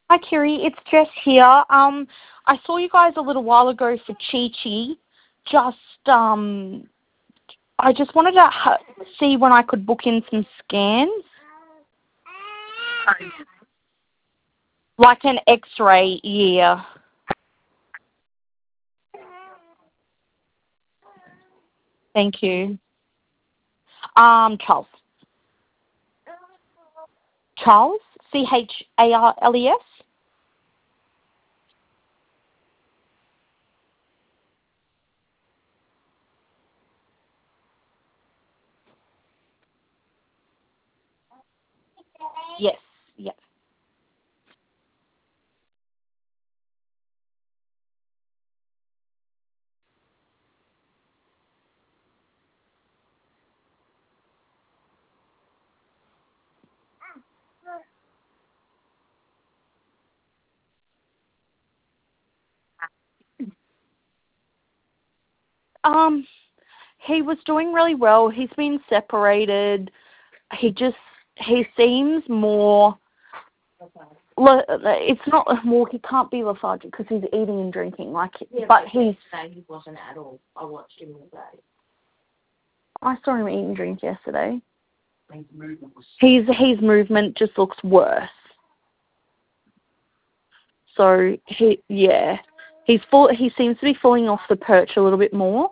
Hi, Kiri. It's Jess here. I saw you guys a little while ago for Chi Chi. Just, I just wanted to see when I could book in some scans, like an X-ray. Yeah. Thank you. Charles. Charles. Charles. Yes. Yes. Um, he was doing really well. He's been separated. He seems more. It's not well. He can't be lethargic because he's eating and drinking. But he wasn't at all. I watched him all day. I saw him eat and drink yesterday. His movement just looks worse. So he seems to be falling off the perch a little bit more.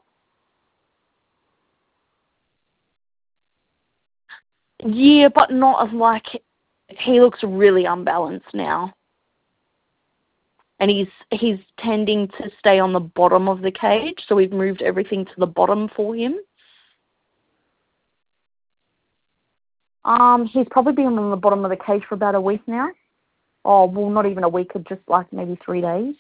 Yeah, but not as he looks really unbalanced now. And he's tending to stay on the bottom of the cage, so we've moved everything to the bottom for him. He's probably been on the bottom of the cage for about a week now. Oh, well, not even a week, just maybe 3 days.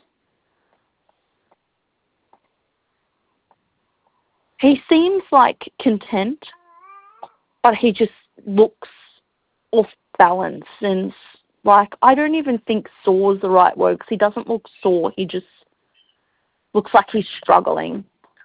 He seems content, but he just looks off balance, and I don't even think sore is the right word, because he doesn't look sore. He just looks like he's struggling.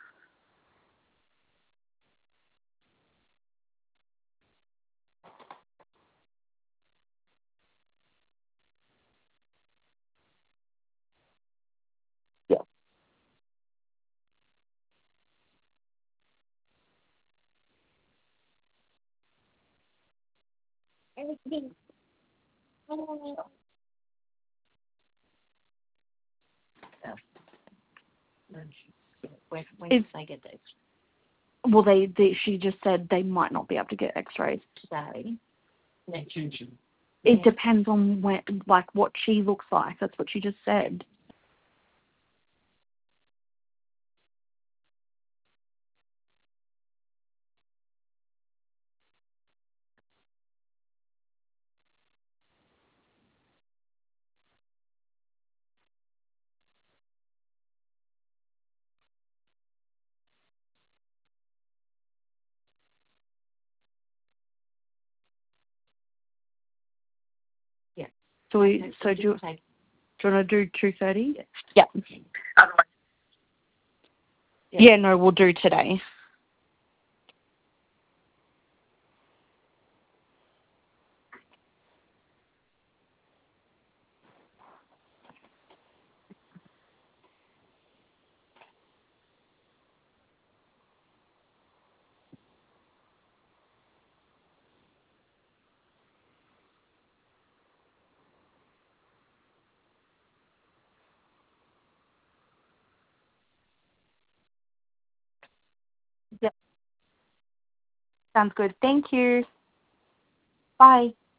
Yeah. When did they get those? Well, she just said they might not be able to get X-rays today. It depends on what she looks like. That's what she just said. Yeah. Do you want to do 2:30? Yeah. Yeah. No, we'll do today. Yeah. Sounds good. Thank you. Bye.